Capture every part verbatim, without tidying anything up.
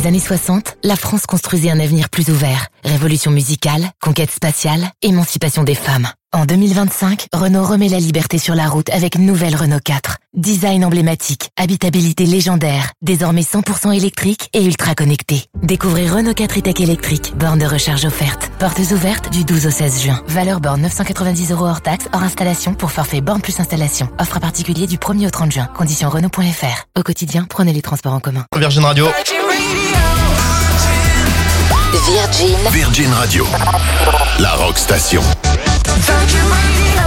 les années soixante, la France construisait un avenir plus ouvert. Révolution musicale, conquête spatiale, émancipation des femmes. En deux mille vingt-cinq, Renault remet la liberté sur la route avec nouvelle Renault quatre. Design emblématique, habitabilité légendaire, désormais cent pour cent électrique et ultra connecté. Découvrez Renault quatre e-Tech électrique, borne de recharge offerte. Portes ouvertes du douze au seize juin. Valeur borne neuf cent quatre-vingt-dix euros hors taxe, hors installation pour forfait borne plus installation. Offre à particulier du premier au trente juin. Conditions Renault point F R. Au quotidien, prenez les transports en commun. Virgin Radio. Virgin. Virgin Radio. La Rock Station. Virgin Radio.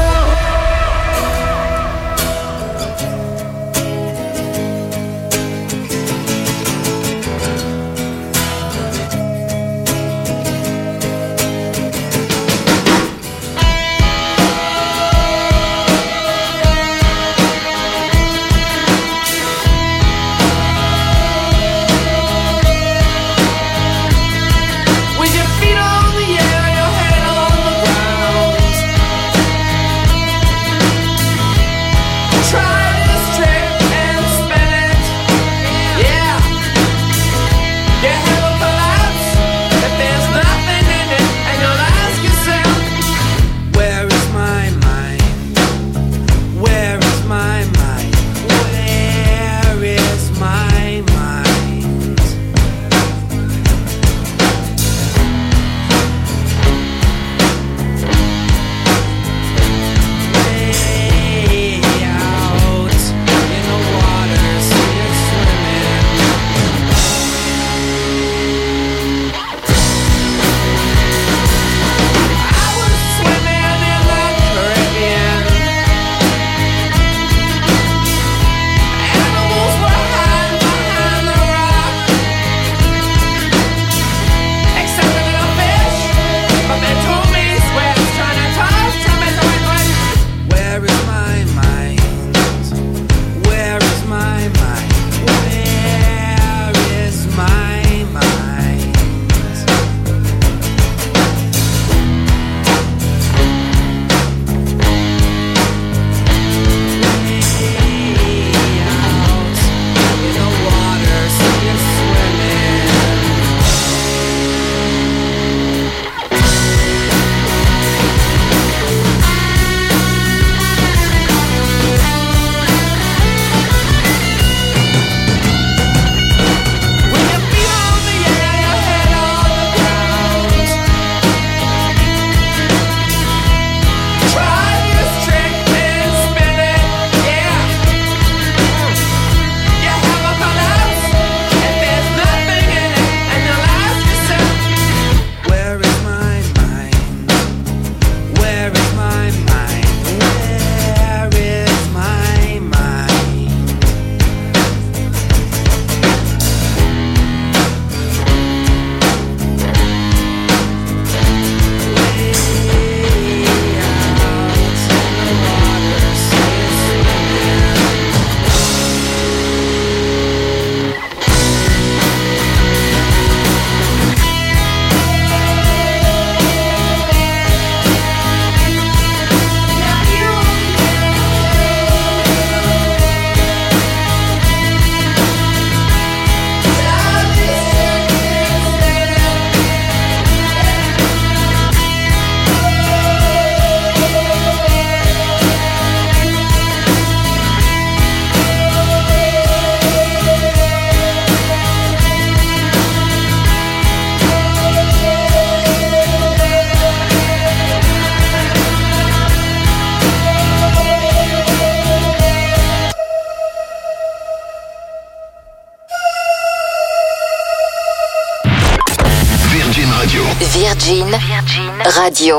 Virgin, Virgin Radio.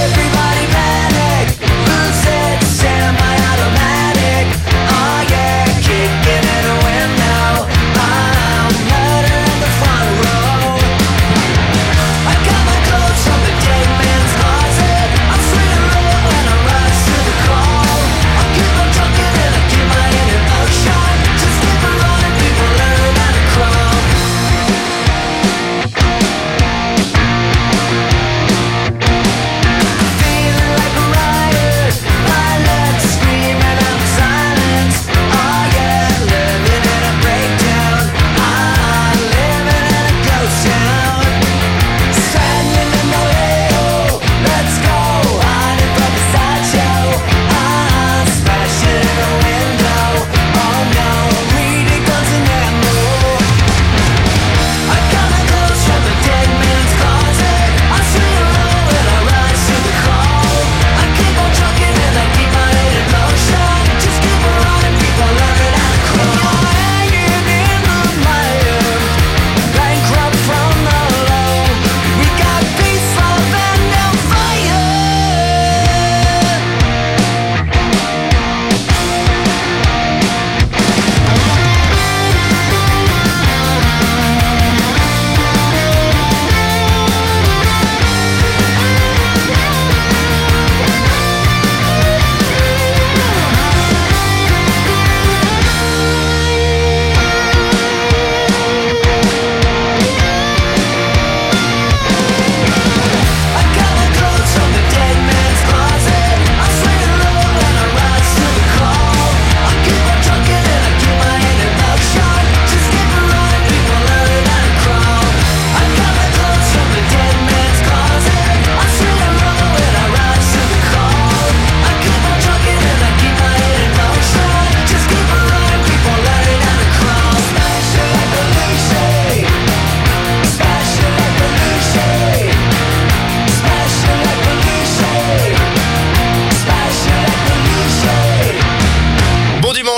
Everybody panic, lose it, semi-automatic. Oh yeah.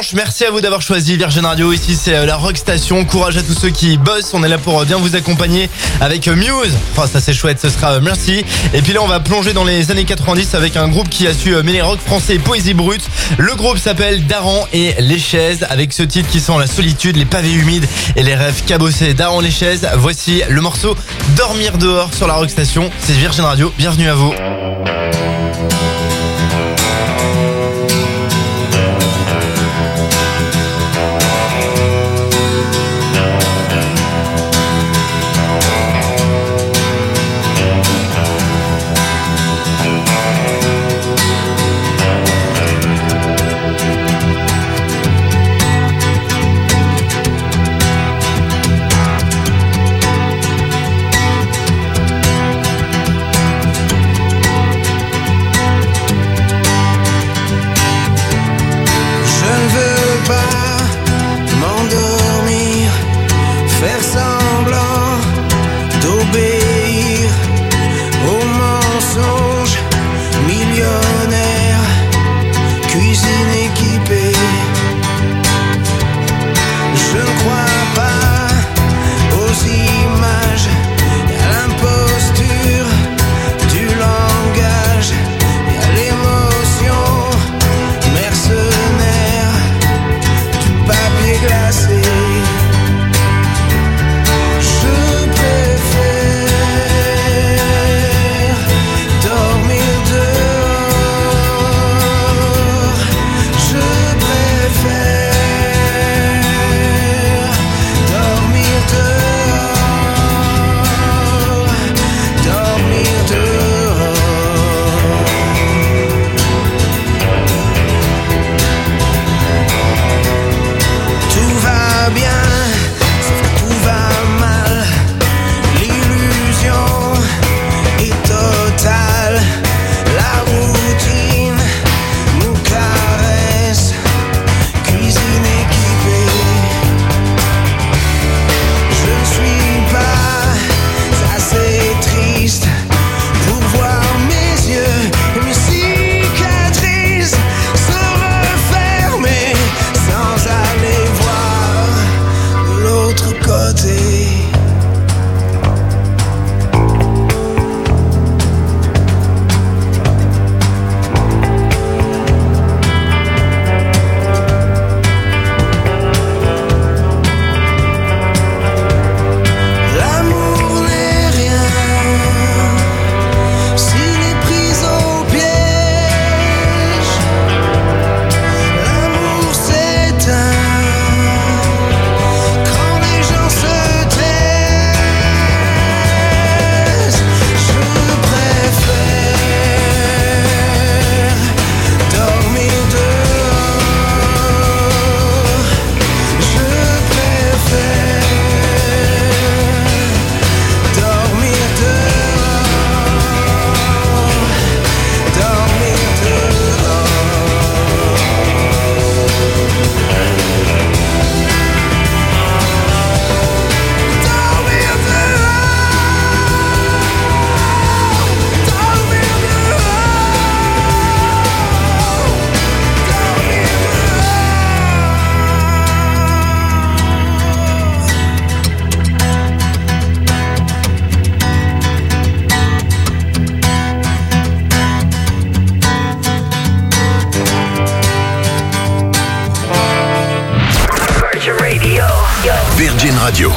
dimanche. Merci à vous d'avoir choisi Virgin Radio. Ici, c'est la Rock Station. Courage à tous ceux qui bossent. On est là pour bien vous accompagner avec Muse. Enfin, ça c'est chouette, ce sera Merci. Et puis là, on va plonger dans les années quatre-vingt-dix avec un groupe qui a su mêler rock français et poésie brute. Le groupe s'appelle Daran et les Chaises, avec ce titre qui sent la solitude, les pavés humides et les rêves cabossés. Daran les Chaises, voici le morceau Dormir dehors sur la Rock Station. C'est Virgin Radio, bienvenue à vous. Virgin Radio,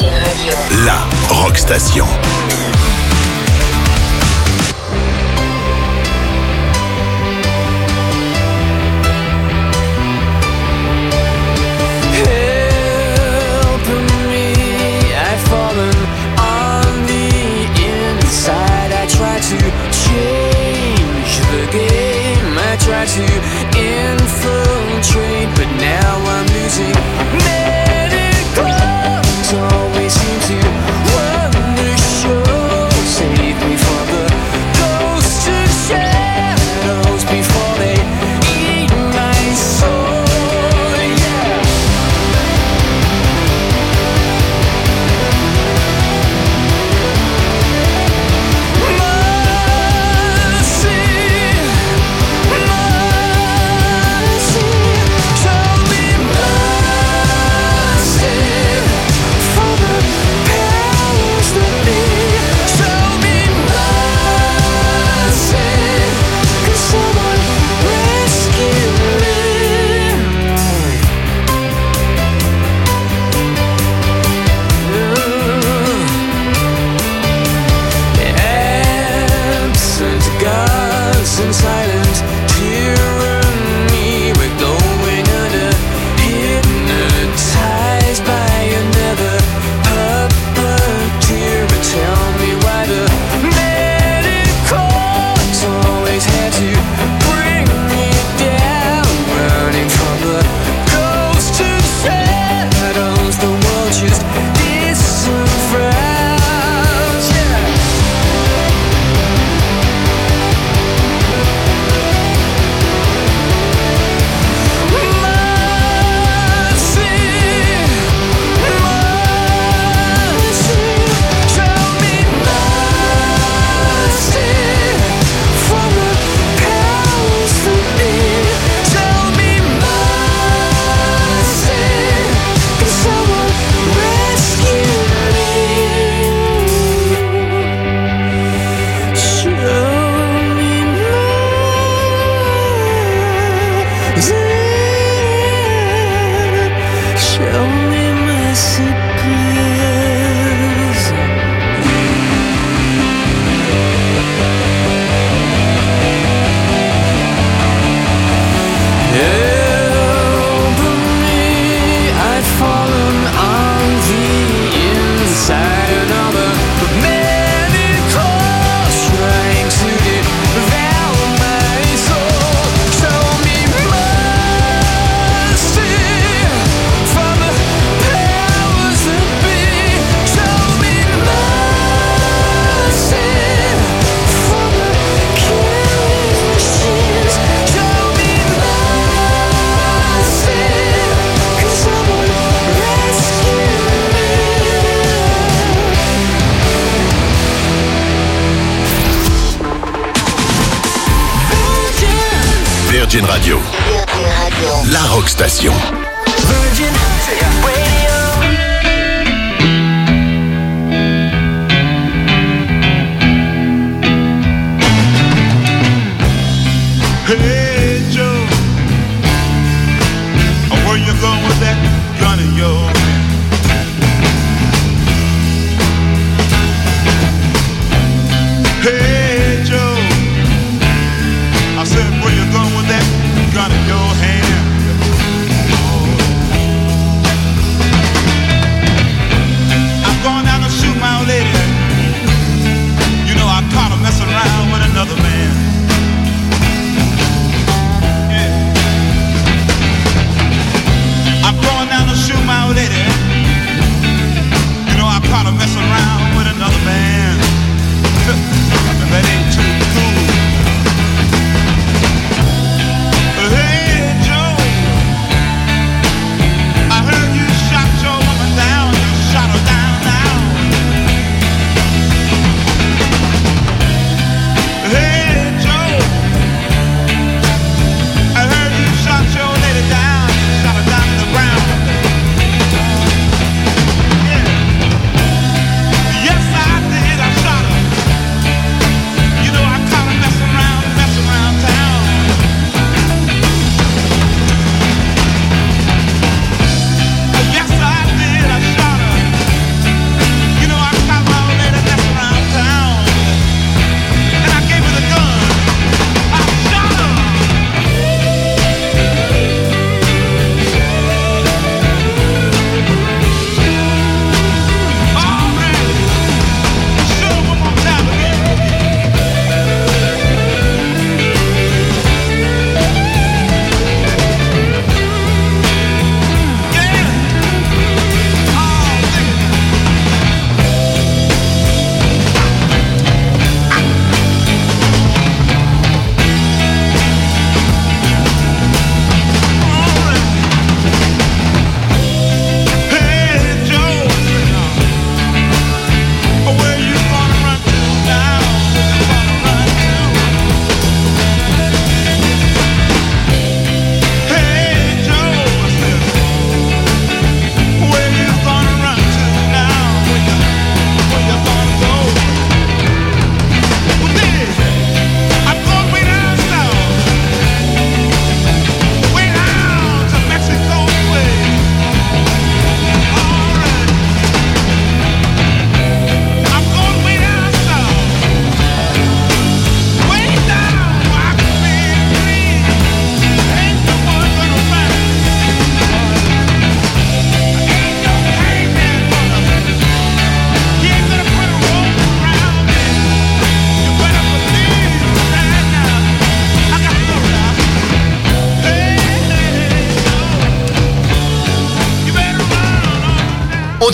la Rock Station. To infiltrate, but now I'm losing medical. Always seem to run the show. Save me from the ghosts of shadows before they eat my soul. Yeah. Mercy, mercy, show me. and silent tyranny. We're going under, hypnotized by another puppeteer. But tell me why the medicals always had to bring me down, running from the ghosts and shadows. The world just disavows, yeah. Show me mercy, please. Help me, I've fallen on the inside. Another medicals trying to devour my soul. Show me mercy from the powers that be. Show me mercy from the killing machines. Show me mercy, 'cause someone rescue me. Virgin Radio, Virgin Radio. la rock station. Virgin Radio. Hey Joe, where you going with that gun of yours? Hey Joe, I said where you going with that gun in your hand? I'm going out to shoot my old lady. You know I caught her messing around with another man.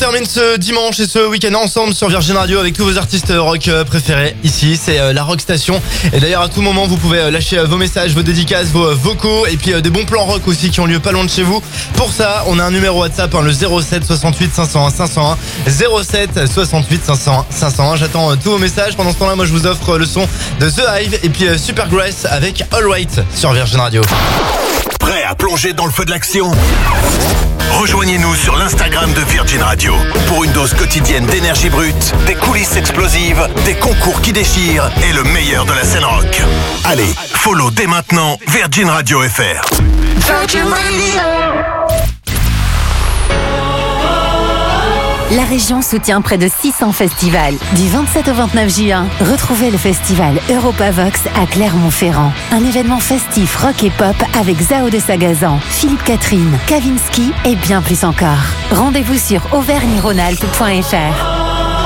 termine ce dimanche et ce week-end ensemble sur Virgin Radio avec tous vos artistes rock préférés. Ici, c'est la Rock Station. Et d'ailleurs, à tout moment, vous pouvez lâcher vos messages, vos dédicaces, vos vocaux et puis des bons plans rock aussi qui ont lieu pas loin de chez vous. Pour ça, on a un numéro WhatsApp, hein, le zéro sept soixante-huit cinq cent un cinq cent un. zéro sept soixante-huit cinq cent un cinq cent un. J'attends tous vos messages. Pendant ce temps-là, moi, je vous offre le son de The Hive et puis Supergrass avec All Right sur Virgin Radio. Prêt à plonger dans le feu de l'action ? Rejoignez-nous sur l'Instagram de Virgin Radio pour une dose quotidienne d'énergie brute, des coulisses explosives, des concours qui déchirent et le meilleur de la scène rock. Allez, follow dès maintenant Virgin Radio F R. Virgin Radio. La région soutient près de six cents festivals. Du vingt-sept au vingt-neuf juin, retrouvez le festival Europavox à Clermont-Ferrand. Un événement festif rock et pop avec Zao de Sagazan, Philippe Catherine, Kavinsky et bien plus encore. Rendez-vous sur auvergne rhône alpes point f r.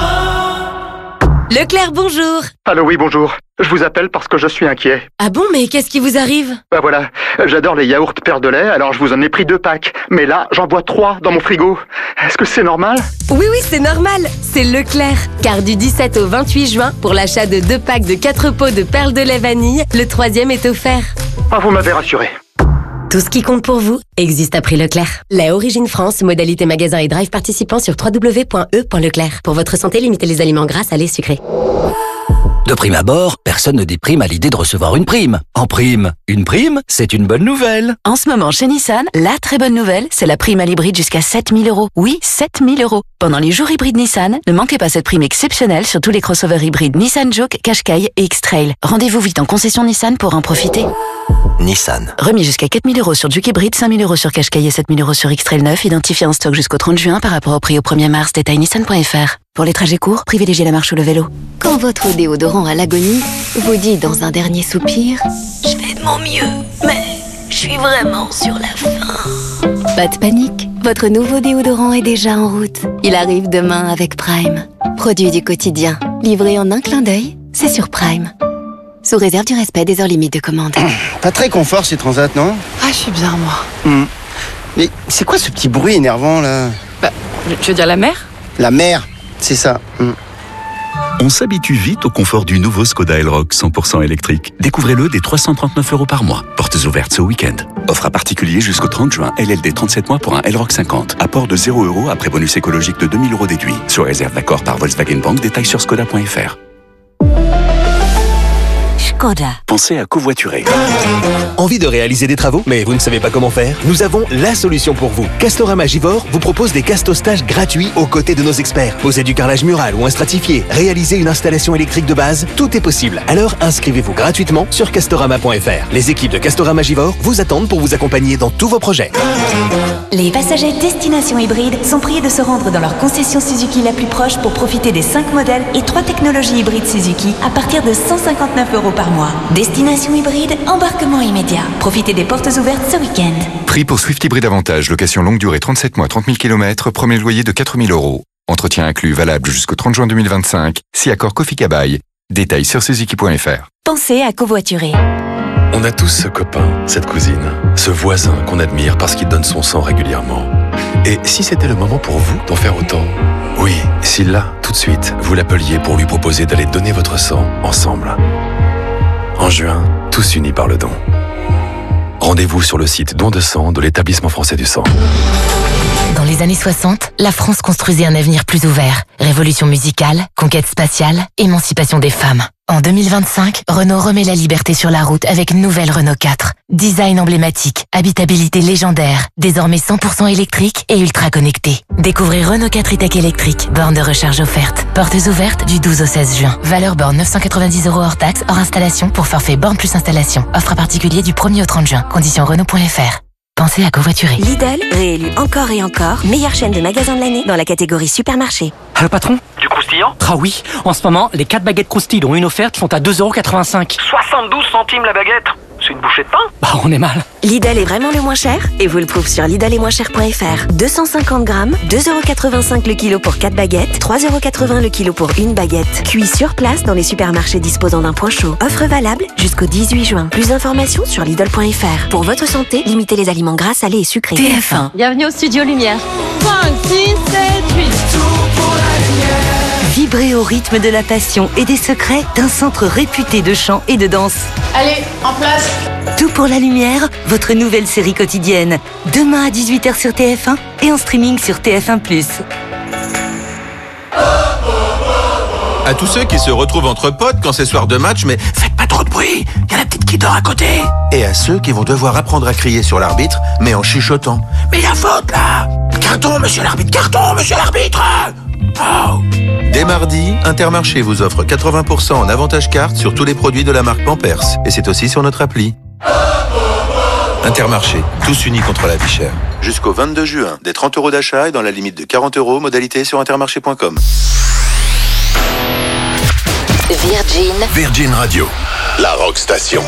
Leclerc, bonjour. Allô, oui, bonjour. Je vous appelle parce que je suis inquiet. Ah bon, mais qu'est-ce qui vous arrive? Bah voilà, j'adore les yaourts Père de lait, alors je vous en ai pris deux packs. Mais là, j'en bois trois dans mon frigo. Est-ce que c'est normal? Oui, oui, c'est normal. C'est Leclerc. Car du dix-sept au vingt-huit juin, pour l'achat de deux packs de quatre pots de perles de lait vanille, le troisième est offert. Ah, vous m'avez rassuré. Tout ce qui compte pour vous existe à prix Leclerc. Lait Origine France, modalité magasin et drive participant sur w w w point e point leclerc. Pour votre santé, limitez les aliments gras, salés, sucrés. De prime abord, personne ne déprime à l'idée de recevoir une prime. En prime, une prime, c'est une bonne nouvelle. En ce moment, chez Nissan, la très bonne nouvelle, c'est la prime à l'hybride jusqu'à sept mille euros. Oui, sept mille euros. Pendant les jours hybrides Nissan, ne manquez pas cette prime exceptionnelle sur tous les crossovers hybrides Nissan Juke, Qashqai et X-Trail. Rendez-vous vite en concession Nissan pour en profiter. Nissan. Remis jusqu'à quatre mille euros sur Juke hybride, cinq mille euros sur Qashqai et sept mille euros sur X-Trail neuf, identifié en stock jusqu'au trente juin par rapport au prix au premier mars. Détail nissan point f r. Pour les trajets courts, privilégiez la marche ou le vélo. Quand votre déodorant à l'agonie vous dit dans un dernier soupir « Je fais de mon mieux, mais je suis vraiment sur la fin ». Pas de panique, votre nouveau déodorant est déjà en route. Il arrive demain avec Prime. Produit du quotidien, livré en un clin d'œil, c'est sur Prime. Sous réserve du respect des heures limites de commande. Pas très confort ces transats, non? Ah, je suis bien, moi. Mmh. Mais c'est quoi ce petit bruit énervant, là? Bah, tu veux dire la mer? La mer, c'est ça. Mmh. On s'habitue vite au confort du nouveau Skoda Elroq cent pour cent électrique. Découvrez-le dès trois cent trente-neuf euros par mois. Portes ouvertes ce week-end. Offre à particulier jusqu'au trente juin. L L D trente-sept mois pour un Elroq cinquante. Apport de zéro euros après bonus écologique de deux mille euros déduit. Sur réserve d'accord par Volkswagen Bank. Détails sur skoda point f r. Skoda. Pensez à covoiturer. Envie de réaliser des travaux, mais vous ne savez pas comment faire? Nous avons la solution pour vous. Castorama Givor vous propose des casto-stages gratuits aux côtés de nos experts. Poser du carrelage mural ou un stratifié, réaliser une installation électrique de base, tout est possible. Alors inscrivez-vous gratuitement sur castorama point f r. Les équipes de Castorama Givor vous attendent pour vous accompagner dans tous vos projets. Les passagers destination hybride sont priés de se rendre dans leur concession Suzuki la plus proche pour profiter des cinq modèles et trois technologies hybrides Suzuki à partir de cent cinquante-neuf euros par mois. Destination hybride, embarquement immédiat. Profitez des portes ouvertes ce week-end. Prix pour Swift Hybride Avantage, location longue durée trente-sept mois, trente mille kilomètres, premier loyer de quatre mille euros. Entretien inclus valable jusqu'au trente juin deux mille vingt-cinq. Si accord Kofi Kabaï. Détails sur suzuki point f r. Pensez à covoiturer. On a tous ce copain, cette cousine, ce voisin qu'on admire parce qu'il donne son sang régulièrement. Et si c'était le moment pour vous d'en faire autant? Oui, si là, tout de suite, vous l'appeliez pour lui proposer d'aller donner votre sang ensemble. En juin, tous unis par le don. Rendez-vous sur le site Don de sang de l'Établissement français du sang. Dans les années soixante, la France construisait un avenir plus ouvert. Révolution musicale, conquête spatiale, émancipation des femmes. En deux mille vingt-cinq, Renault remet la liberté sur la route avec une nouvelle Renault quatre. Design emblématique, habitabilité légendaire, désormais cent pour cent électrique et ultra connecté. Découvrez Renault quatre e-tech électrique, borne de recharge offerte. Portes ouvertes du douze au seize juin. Valeur borne neuf cent quatre-vingt-dix euros hors taxe, hors installation pour forfait borne plus installation. Offre à particulier du premier au trente juin. Conditions Renault point f r. Pensez à covoiturer. Lidl, réélu encore et encore, meilleure chaîne de magasins de l'année dans la catégorie supermarché. Allô patron? Du croustillant? Ah oui, en ce moment, les quatre baguettes croustilles dont une offerte sont à deux euros quatre-vingt-cinq. soixante-douze centimes la baguette? C'est une bouchée de pain? Bah on est mal. Lidl est vraiment le moins cher et vous le prouve sur lidl et moins cher point f r. deux cent cinquante grammes, deux euros quatre-vingt-cinq le kilo pour quatre baguettes, trois euros quatre-vingts le kilo pour une baguette. Cuit sur place dans les supermarchés disposant d'un point chaud. Offre valable jusqu'au dix-huit juin. Plus d'informations sur lidl point f r. Pour votre santé, limitez les aliments gras, salés et sucrés. T F un. Bienvenue au Studio Lumière. cinq, six, sept, huit. Vibrez au rythme de la passion et des secrets d'un centre réputé de chant et de danse. Allez, en place. Tout pour la lumière, votre nouvelle série quotidienne. Demain à dix-huit heures sur T F un et en streaming sur T F un plus. À tous ceux qui se retrouvent entre potes quand c'est soir de match, mais faites pas trop de bruit, y a la petite qui dort à côté. Et à ceux qui vont devoir apprendre à crier sur l'arbitre, mais en chuchotant. Mais y a faute là. Carton, monsieur l'arbitre, carton, monsieur l'arbitre. Oh. Dès mardi, Intermarché vous offre quatre-vingts pour cent en avantage carte sur tous les produits de la marque Pampers. Et c'est aussi sur notre appli. Intermarché, tous unis contre la vie chère. Jusqu'au vingt-deux juin, des trente euros d'achat et dans la limite de quarante euros, modalité sur intermarché point com. Virgin. Virgin Radio, la Rock Station.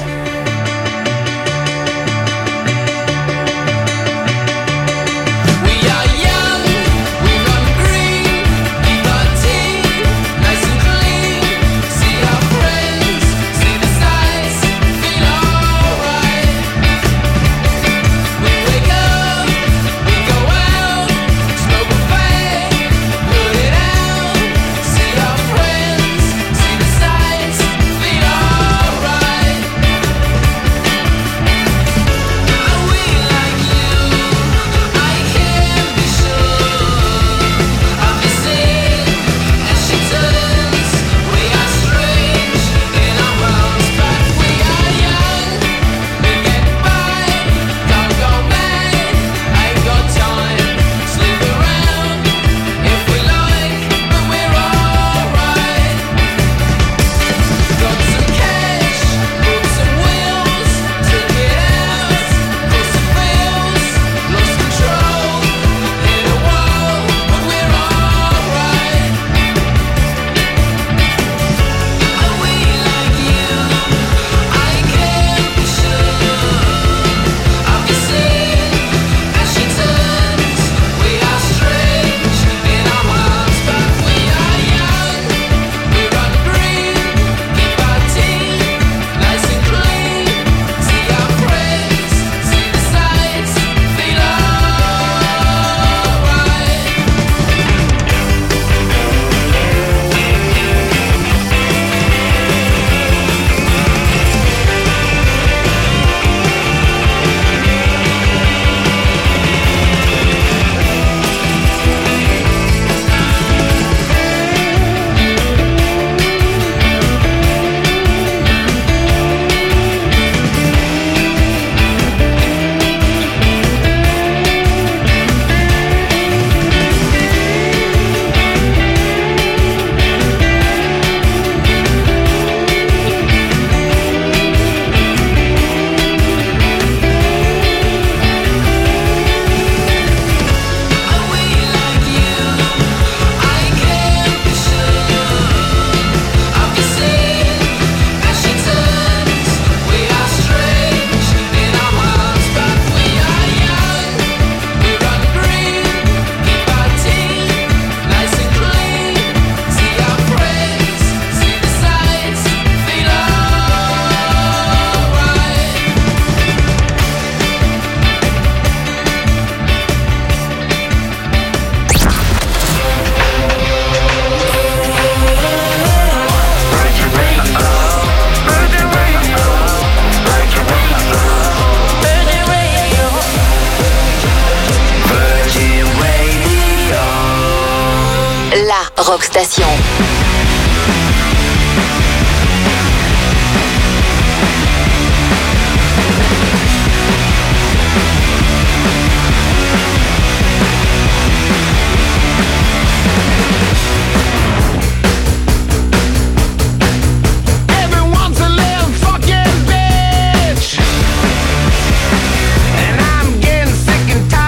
Rock Station.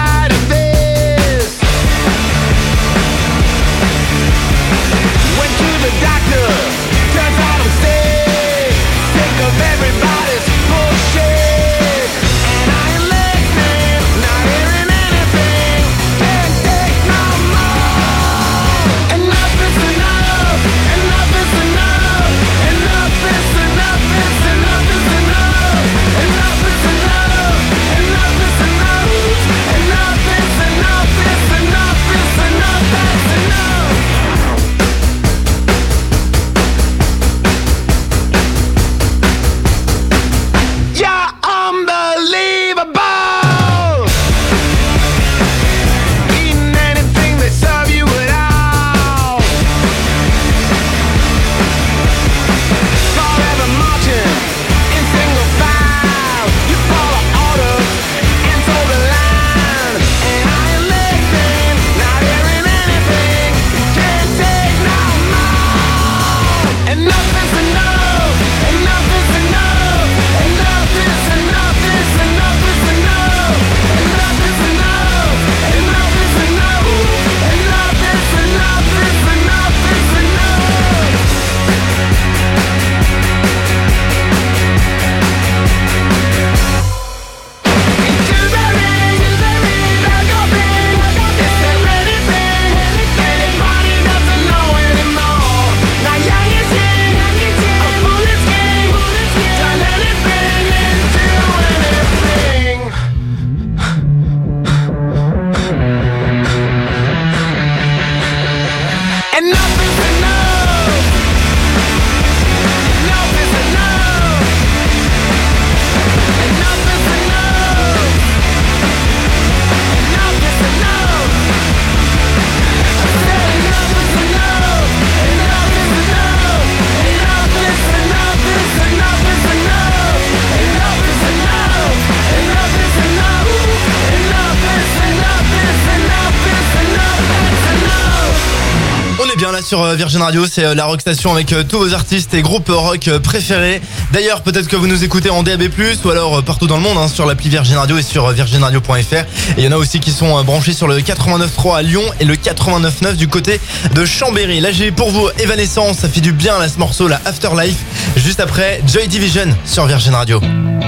Went to sur Virgin Radio, c'est la Rock Station avec tous vos artistes et groupes rock préférés. D'ailleurs, peut-être que vous nous écoutez en D A B plus, ou alors partout dans le monde, hein, sur l'appli Virgin Radio et sur virgin radio point f r. Et il y en a aussi qui sont branchés sur le quatre-vingt-neuf trois à Lyon et le quatre-vingt-neuf neuf du côté de Chambéry. Là, j'ai pour vous Evanescence, ça fait du bien là ce morceau, la Afterlife. Juste après, Joy Division sur Virgin Radio.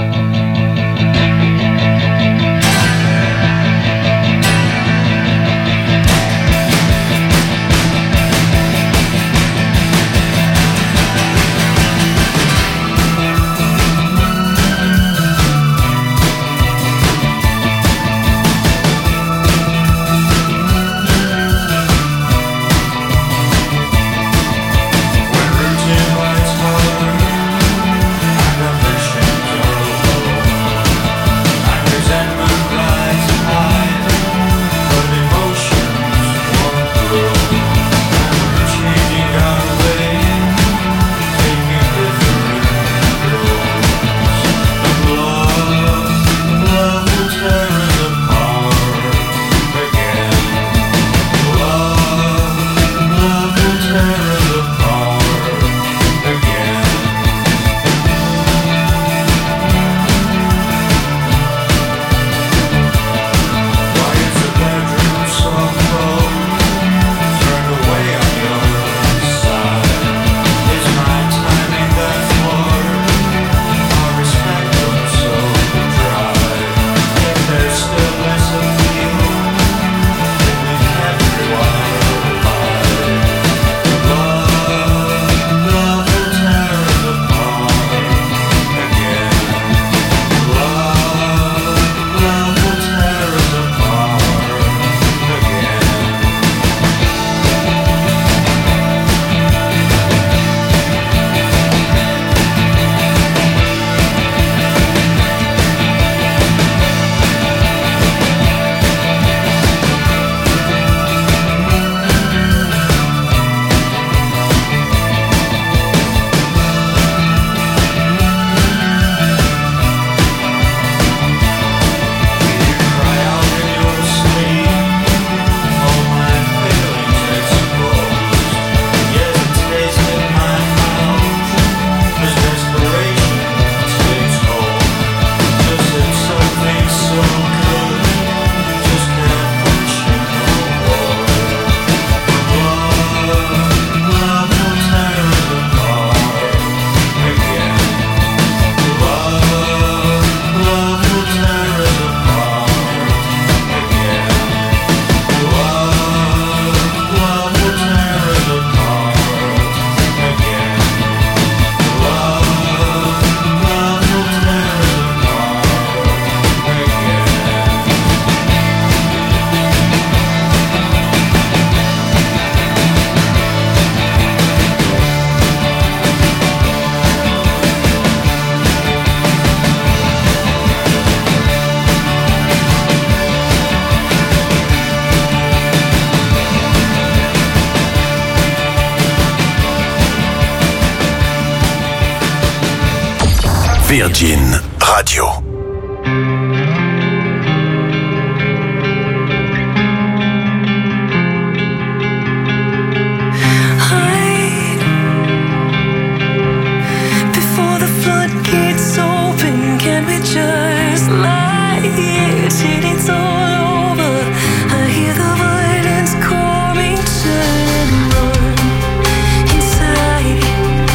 Virgin Radio.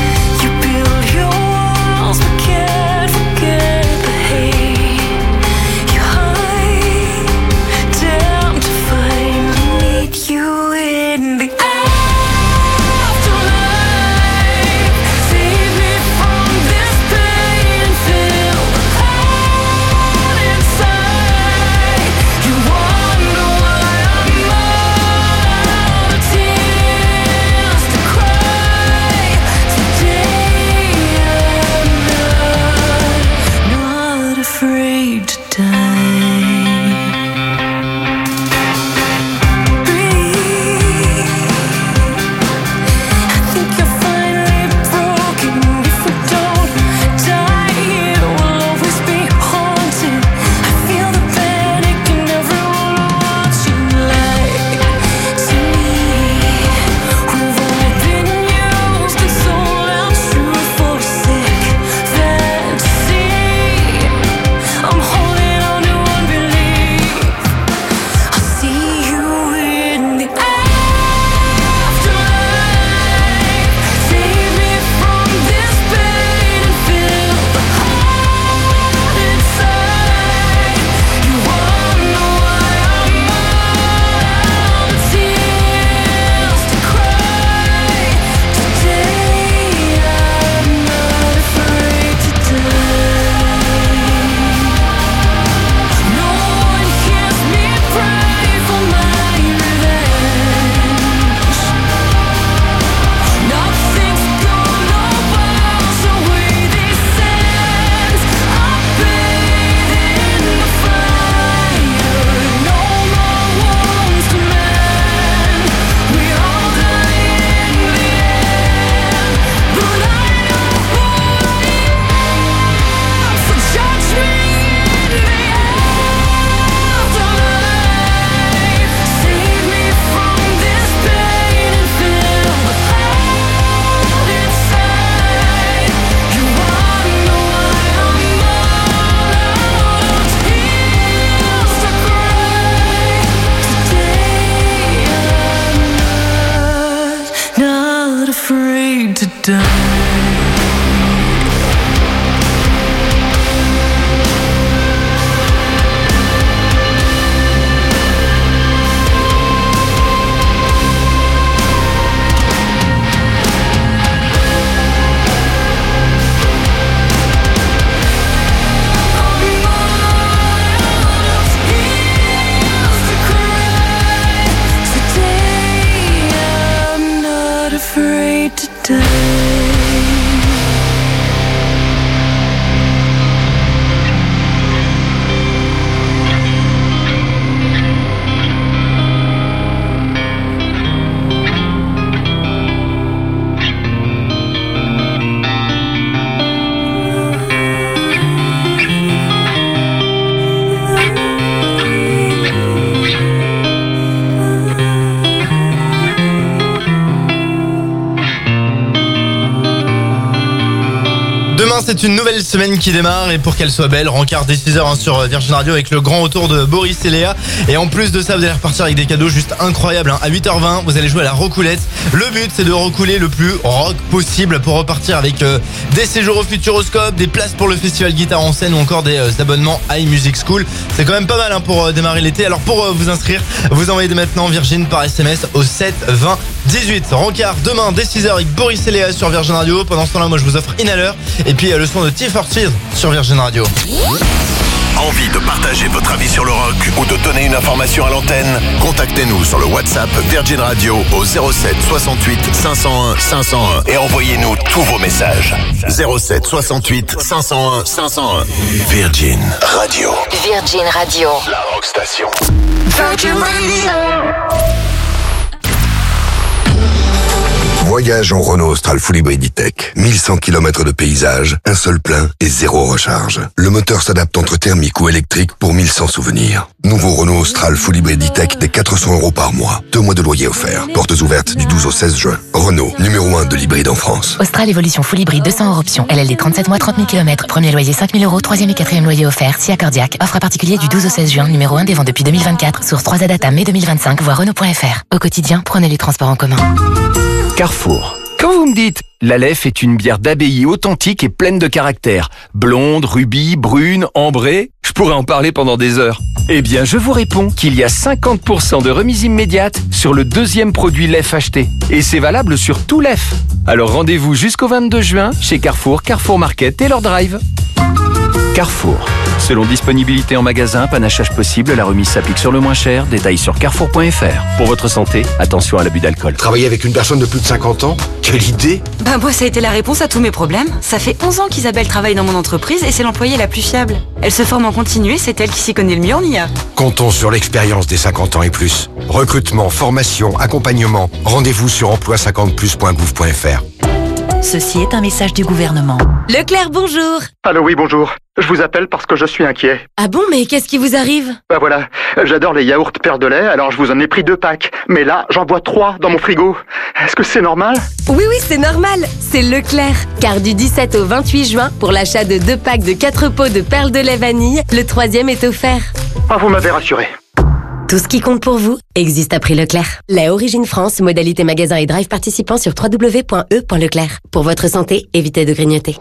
Inside, you build your walls but can't forget the hate. c'est une nouvelle semaine qui démarre et pour qu'elle soit belle, rencard dès six heures hein, sur Virgin Radio avec le grand retour de Boris et Léa. Et en plus de ça, vous allez repartir avec des cadeaux juste incroyables. Hein. À huit heures vingt, vous allez jouer à la roucoulette. Le but, c'est de roucouler le plus rock possible pour repartir avec euh, des séjours au Futuroscope, des places pour le festival Guitare en scène ou encore des euh, abonnements iMusic School. C'est quand même pas mal hein, pour euh, démarrer l'été. Alors pour euh, vous inscrire, vous envoyez dès maintenant Virgin par S M S au sept vingt dix-huit. Rencard demain dès six heures avec Boris et Léa sur Virgin Radio. Pendant ce temps-là, moi je vous offre Inhaler et puis euh, le son de T quatre Fears sur Virgin Radio. Envie de partager votre avis sur le rock ou de donner une information à l'antenne? Contactez-nous sur le WhatsApp Virgin Radio au zéro sept soixante-huit cinq cent un cinq cent un et envoyez-nous tous vos messages. zéro sept soixante-huit cinq cent un cinq cent un. Virgin Radio. Virgin Radio. La rock station. Virgin Radio. Voyage en Renault Austral Full Hybrid E-Tech. mille cent kilomètres de paysage, un seul plein et zéro recharge. Le moteur s'adapte entre thermique ou électrique pour mille cent souvenirs. Nouveau Renault Austral Full Hybrid E-Tech dès quatre cents euros par mois. Deux mois de loyer offert. Portes ouvertes du douze au seize juin. Renault, numéro un de l'hybride en France. Austral Evolution Full Hybrid deux cents hors option. L L D trente-sept mois, trente mille kilomètres. Premier loyer cinq mille euros. Troisième et quatrième loyer offert. Si accordiaque. Offre à particulier du douze au seize juin. Numéro un des ventes depuis deux mille vingt-quatre. Source trois A Data mai deux mille vingt-cinq. Voir Renault point F R. Au quotidien, prenez les transports en commun. Carrefour. Quand vous me dites « l'Aleph est une bière d'abbaye authentique et pleine de caractère, blonde, rubis, brune, ambrée », je pourrais en parler pendant des heures. Eh bien, je vous réponds qu'il y a cinquante pour cent de remise immédiate sur le deuxième produit Lef acheté. Et c'est valable sur tout Lef. Alors rendez-vous jusqu'au vingt-deux juin chez Carrefour, Carrefour Market et leur drive. Carrefour. Selon disponibilité en magasin, panachage possible, la remise s'applique sur le moins cher. Détails sur carrefour point F R. Pour votre santé, attention à l'abus d'alcool. Travailler avec une personne de plus de cinquante ans? Quelle idée! Bah moi ça a été la réponse à tous mes problèmes. Ça fait onze ans qu'Isabelle travaille dans mon entreprise et c'est l'employée la plus fiable. Elle se forme en continu et c'est elle qui s'y connaît le mieux en I A. Comptons sur l'expérience des cinquante ans et plus. Recrutement, formation, accompagnement. Rendez-vous sur emploi cinquante plus point gouv point F R. Ceci est un message du gouvernement. Leclerc, bonjour. Allô, oui, bonjour. Je vous appelle parce que je suis inquiet. Ah bon, mais qu'est-ce qui vous arrive? Bah voilà, j'adore les yaourts Père de lait, alors je vous en ai pris deux packs. Mais là, j'en bois trois dans mon frigo. Est-ce que c'est normal? Oui, oui, c'est normal. C'est Leclerc. Car du dix-sept au vingt-huit juin, pour l'achat de deux packs de quatre pots de perles de lait vanille, le troisième est offert. Ah, vous m'avez rassuré. Tout ce qui compte pour vous existe à prix Leclerc. Lait Origine France, modalité magasin et drive participant sur w w w point e point leclerc. Pour votre santé, évitez de grignoter.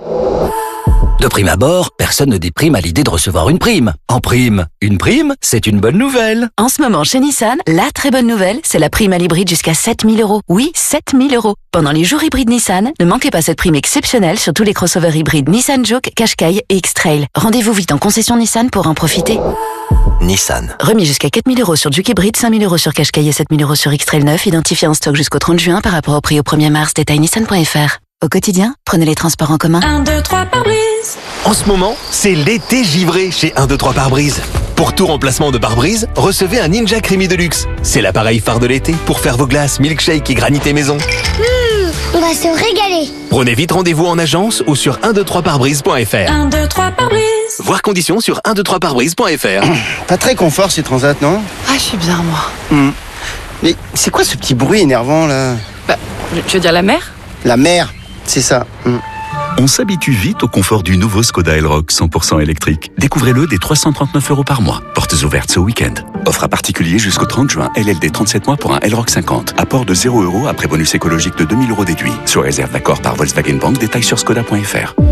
De prime abord, personne ne déprime à l'idée de recevoir une prime. En prime, une prime, c'est une bonne nouvelle. En ce moment, chez Nissan, la très bonne nouvelle, c'est la prime à l'hybride jusqu'à sept mille euros. Oui, sept mille euros. Pendant les jours hybrides Nissan, ne manquez pas cette prime exceptionnelle sur tous les crossovers hybrides Nissan Juke, Qashqai et X-Trail. Rendez-vous vite en concession Nissan pour en profiter. Nissan. Remis jusqu'à quatre mille euros sur Juke hybride, cinq mille euros sur Qashqai et sept mille euros sur X-Trail neuf, identifié en stock jusqu'au trente juin par rapport au prix au premier mars. Détail nissan point F R. Au quotidien, prenez les transports en commun. un, deux, trois par brise. En ce moment, c'est l'été givré chez un deux trois pare-brise. Pour tout remplacement de pare-brise, recevez un Ninja Creamy Deluxe. C'est l'appareil phare de l'été pour faire vos glaces, milkshake et granité maison. Mmh, on va se régaler. Prenez vite rendez-vous en agence ou sur un deux trois pare-brise point F R. un, deux, trois par brise. Voir conditions sur un deux trois pare-brise point F R. Pas très confort ces transats, non? Ah, je suis bien moi. Mmh. Mais c'est quoi ce petit bruit énervant là? Bah, tu veux dire la mer? La mer, c'est ça. Mmh. On s'habitue vite au confort du nouveau Skoda Elroq cent pour cent électrique. Découvrez-le dès trois cent trente-neuf euros par mois. Portes ouvertes ce week-end. Offre à particulier jusqu'au trente juin. L L D trente-sept mois pour un Elroq cinquante. Apport de zéro euros après bonus écologique de deux mille euros déduit. Sous réserve d'accord par Volkswagen Bank. Détails sur skoda point F R.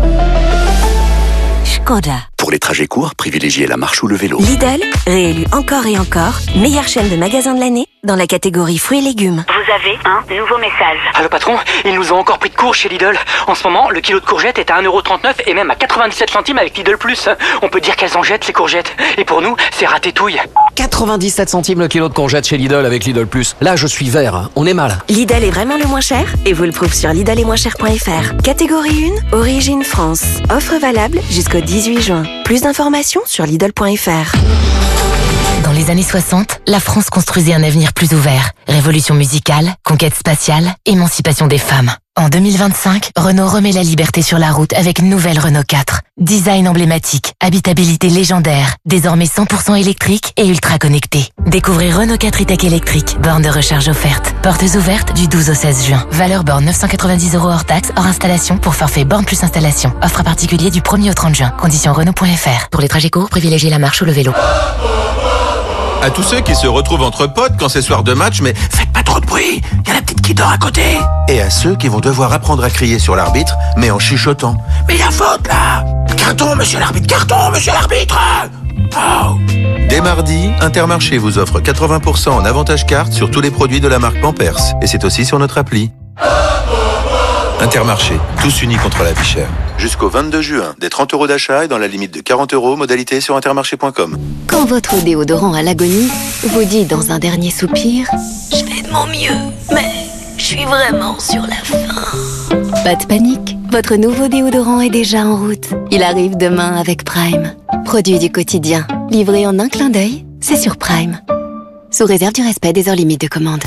Skoda. Pour les trajets courts, privilégiez la marche ou le vélo. Lidl, réélu encore et encore, meilleure chaîne de magasins de l'année dans la catégorie fruits et légumes. Vous avez un nouveau message. Allô patron, ils nous ont encore pris de court chez Lidl. En ce moment, le kilo de courgettes est à un euro trente-neuf et même à quatre-vingt-dix-sept centimes avec Lidl Plus. On peut dire qu'elles en jettent ces courgettes. Et pour nous, c'est ratétouille. quatre-vingt-dix-sept centimes le kilo de courgettes chez Lidl avec Lidl Plus. Là, je suis vert, hein. On est mal. Lidl est vraiment le moins cher et vous le prouve sur lidl et moins cher point F R. Catégorie un, Origine France. Offre valable jusqu'au dix-huit juin. Plus d'informations sur lidl point F R. Dans les années soixante, la France construisait un avenir plus ouvert. Révolution musicale, conquête spatiale, émancipation des femmes. En deux mille vingt-cinq, Renault remet la liberté sur la route avec nouvelle Renault quatre. Design emblématique, habitabilité légendaire, désormais cent pour cent électrique et ultra connecté. Découvrez Renault quatre e-tech électrique, borne de recharge offerte. Portes ouvertes du douze au seize juin. Valeur borne neuf cent quatre-vingt-dix euros hors taxe, hors installation pour forfait borne plus installation. Offre à particulier du premier au trente juin. Conditions Renault point F R. Pour les trajets courts, privilégiez la marche ou le vélo. À tous ceux qui se retrouvent entre potes quand c'est soir de match, mais faites pas trop de bruit, il y a la petite qui dort à côté. Et à ceux qui vont devoir apprendre à crier sur l'arbitre, mais en chuchotant. Mais il y a faute là. Carton, monsieur l'arbitre, carton, monsieur l'arbitre. Oh. Dès mardi, Intermarché vous offre quatre-vingts pour cent en avantage carte sur tous les produits de la marque Pampers. Et c'est aussi sur notre appli. Intermarché, tous unis contre la vie chère. Jusqu'au vingt-deux juin, des trente euros d'achat et dans la limite de quarante euros, modalité sur intermarché point com. Quand votre déodorant à l'agonie vous dit dans un dernier soupir « Je fais de mon mieux, mais je suis vraiment sur la fin ». Pas de panique, votre nouveau déodorant est déjà en route. Il arrive demain avec Prime. Produit du quotidien, livré en un clin d'œil, c'est sur Prime. Sous réserve du respect des heures limites de commande.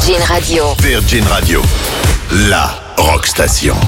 Virgin Radio. Virgin Radio, la rock station.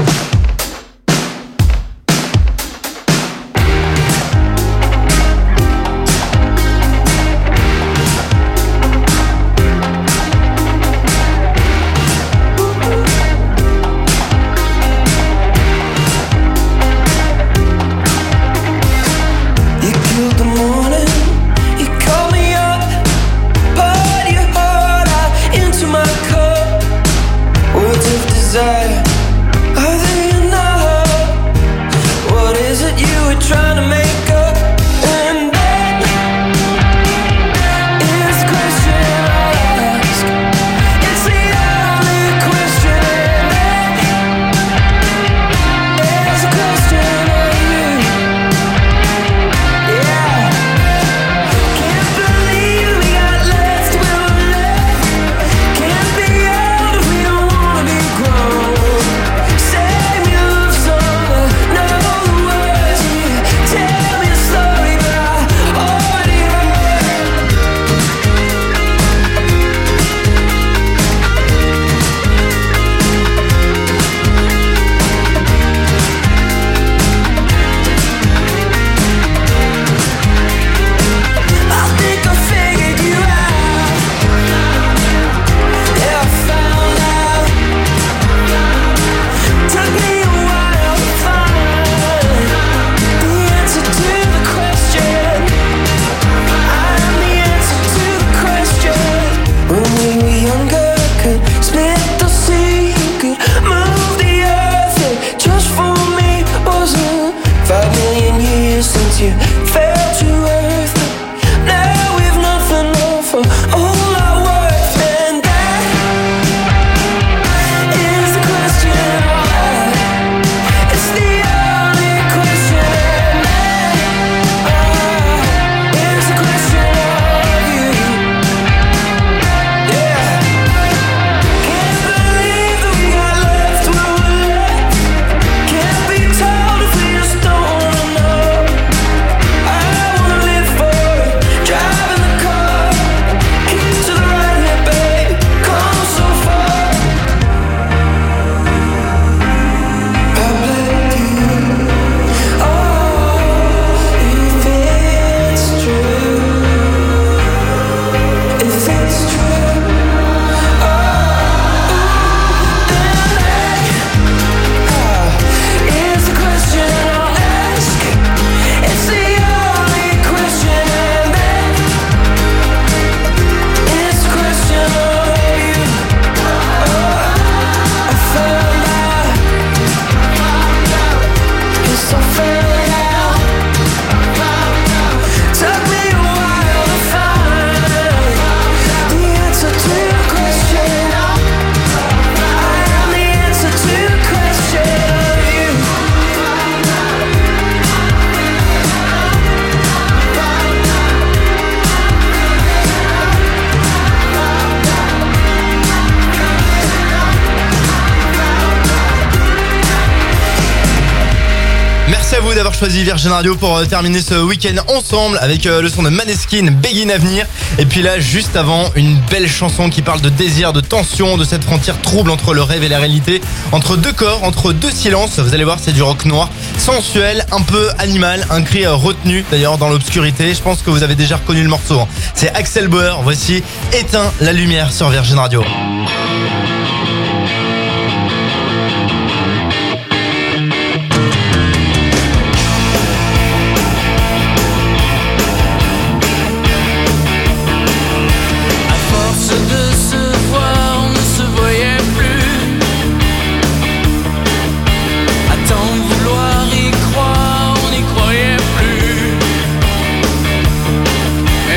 D'avoir choisi Virgin Radio pour euh, terminer ce week-end ensemble avec euh, le son de Maneskin, Begin Avenir. Et puis là, juste avant, une belle chanson qui parle de désir, de tension, de cette frontière trouble entre le rêve et la réalité, entre deux corps, entre deux silences. Vous allez voir, c'est du rock noir, sensuel, un peu animal, un cri euh, retenu d'ailleurs dans l'obscurité. Je pense que vous avez déjà reconnu le morceau, hein. C'est Axel Bauer, voici Éteins la lumière sur Virgin Radio.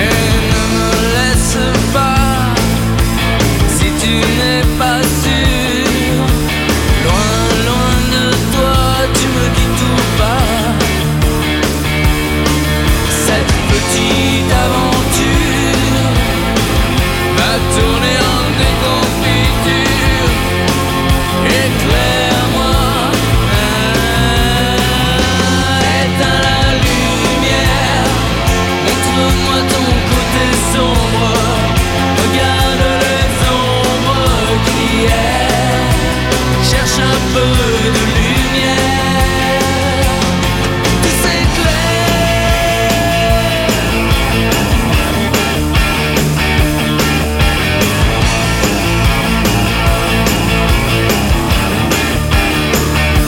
Tu n'es pas sûr.